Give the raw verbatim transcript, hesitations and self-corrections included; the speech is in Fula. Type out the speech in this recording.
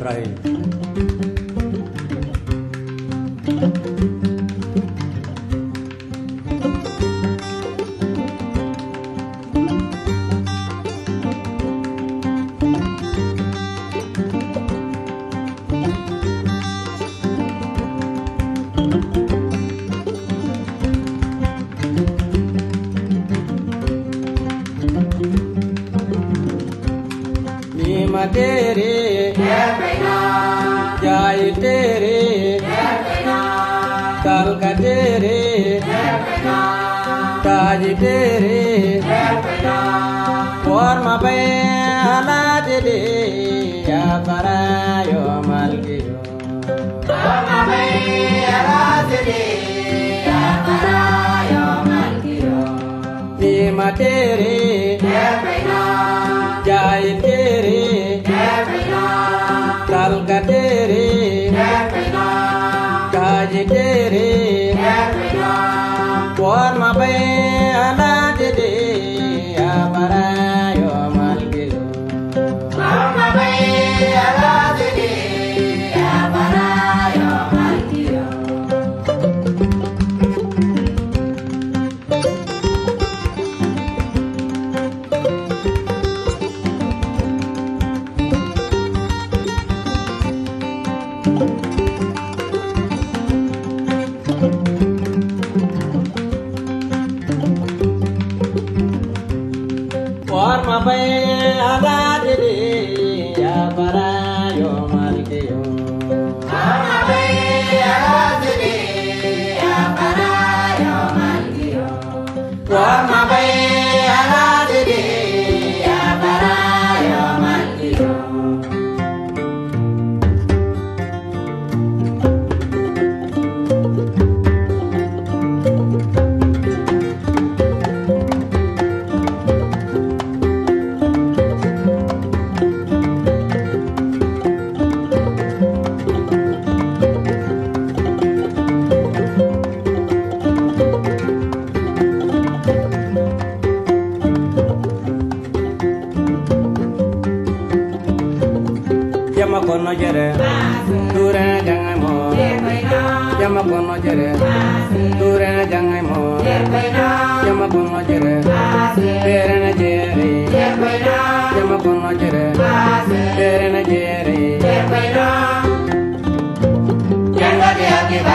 Ay. Tere Jai tere Kalka tere Taj tere Forma bela tere Ya para yo malkiyo Forma bela tere Ya para yo malkiyo Nima tere Jai tere Kalka tere Kaj tere Forma bela tere Ya para yo malkiyo Forma bela tere Ya para yo malkiyo Forma bela tere Ya para yo malkiyo Forma bela tere Ya para yo malkiyo Forma bela tere Ya para yo malkiyo Yama kono jere, dure jangan mo. Yama kono jere, dure jangan mo. Yama kono jere, berena jere. Yama kono jere, berena jere. Jangan dia